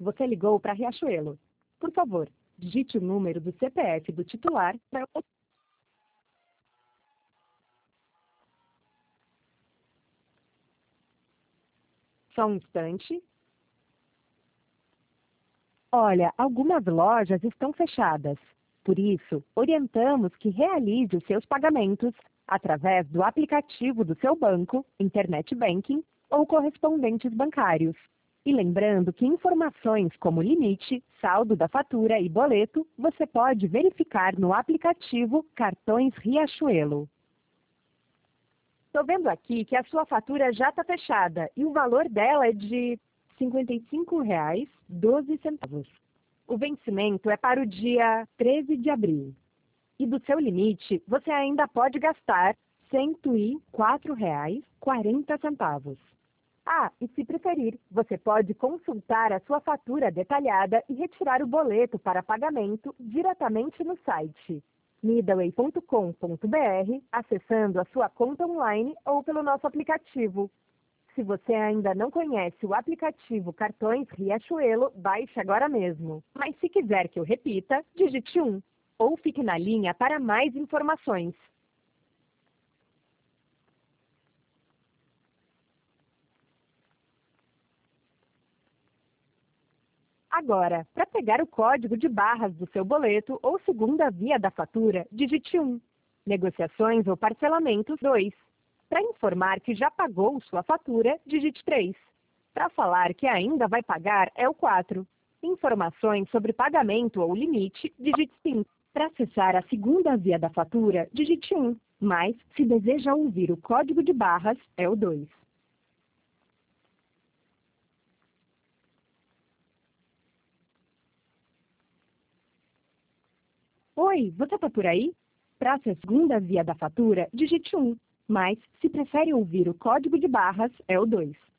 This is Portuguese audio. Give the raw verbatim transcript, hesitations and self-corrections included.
Você ligou para Riachuelo. Por favor, digite o número do C P F do titular para... Só um instante. Olha, algumas lojas estão fechadas. Por isso, orientamos que realize os seus pagamentos através do aplicativo do seu banco, Internet Banking ou correspondentes bancários. E lembrando que informações como limite, saldo da fatura e boleto, você pode verificar no aplicativo Cartões Riachuelo. Estou vendo aqui que a sua fatura já está fechada e o valor dela é de cinquenta e cinco reais e doze centavos. O vencimento é para o dia treze de abril. E do seu limite, você ainda pode gastar cento e quatro reais e quarenta centavos. Ah, e se preferir, você pode consultar a sua fatura detalhada e retirar o boleto para pagamento diretamente no site midway ponto com ponto br, acessando a sua conta online ou pelo nosso aplicativo. Se você ainda não conhece o aplicativo Cartões Riachuelo, baixe agora mesmo. Mas se quiser que eu repita, digite um ou fique na linha para mais informações. Agora, para pegar o código de barras do seu boleto ou segunda via da fatura, digite um. Negociações ou parcelamentos, dois. Para informar que já pagou sua fatura, digite três. Para falar que ainda vai pagar, é o quatro. Informações sobre pagamento ou limite, digite cinco. Para acessar a segunda via da fatura, digite um. Mas, se deseja ouvir o código de barras, é o dois. Oi, você está por aí? Para a segunda via da fatura, digite um. Mas, se prefere ouvir o código de barras, é o dois.